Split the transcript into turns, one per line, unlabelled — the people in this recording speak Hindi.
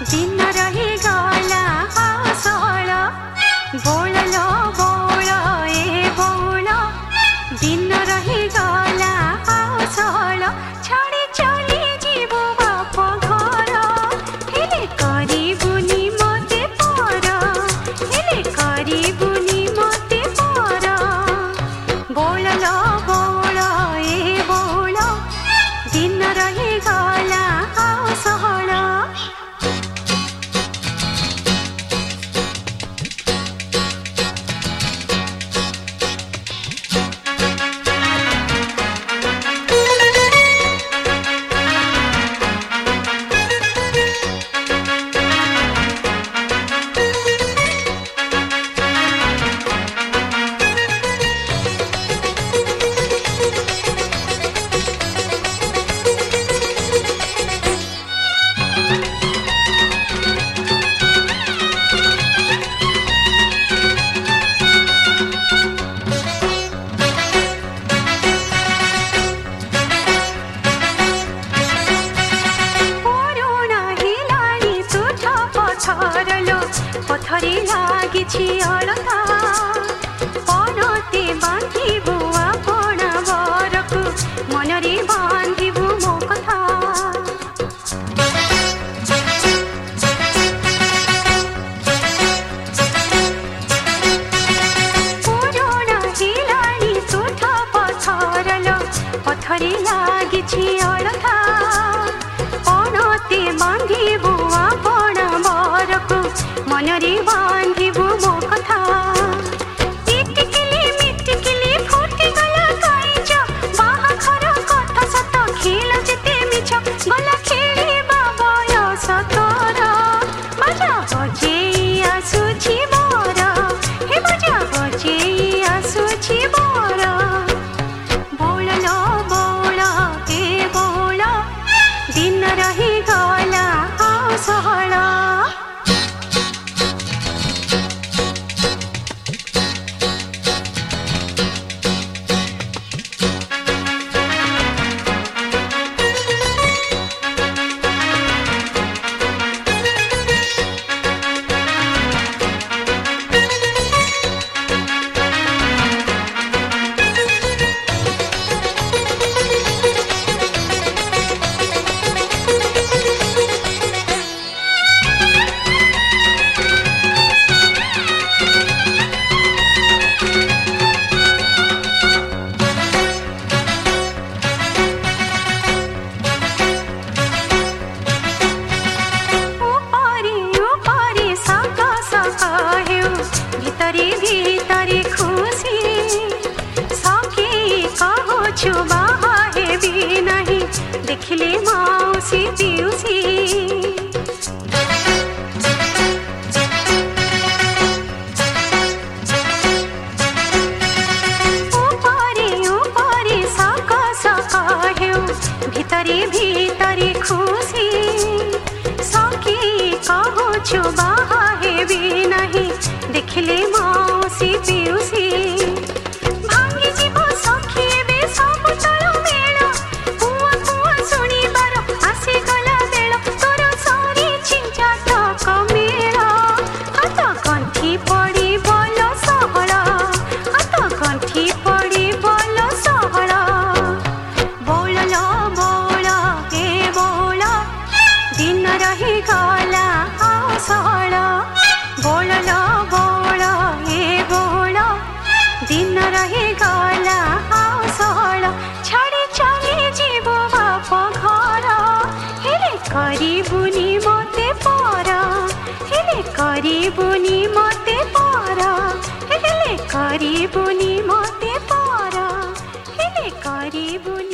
दिन रही गला आषाढ़ बोल लो बोल ए बोल दिन रही गला आषाढ़ छाड़ी चली जीव बाप घर हेले करिबुनी मते पर हेले करिबुनी मते पर बोल लो बोल ए बोल दिन रही गला आषाढ़। पथरी लागिछि अलता पनते बांधिबु आपण बरकु मनरे बांधिबु मो कथा पुराना हिलानी तुठा पथरलो पथरी लागिछि अलता पनते बांधिबु आपण बरकु मनरे बांधिबु मो कथा टिटिकिली मिटिकिली फुटी गला काइज बाहाखर कथा सत खेल जेते मिछ गला खेलिबा बयस तोर बाजा बजे आसुछि मोर हे बाजा बजे आसुछि मोर बोल लो बोल ए बोल दिन रही गला आषाढ़। भीतरे भीतरे खुशी सके कहछु बाहा हेबी नहीं देखले मौसी पिउसी ऊपरे ऊपरे सका सका हेउ भीतरे भीतरे खुशी सके कहछु बाहा हेबी नहीं देखले मौसी पिउसी भांगी जीव सखी बे सब तल मेल कुआ कुआ शुणिबार आसी गला बेल तोर सरी छिंचा तक मेल हाथ गंठी पड़ी बल सहल हाथ गंठी पड़ी बल सहल बोल लो बोल ए बोल दिन रही गला आषाढ़ बोल लो बोल ए बोल दिन रही गला आषाढ़ छाड़ी चली जीव बाप घर हेले करिबुनी मते पर हेले करिबुनी मते पर हेले करिबुनी मते पर हेले करिबुनी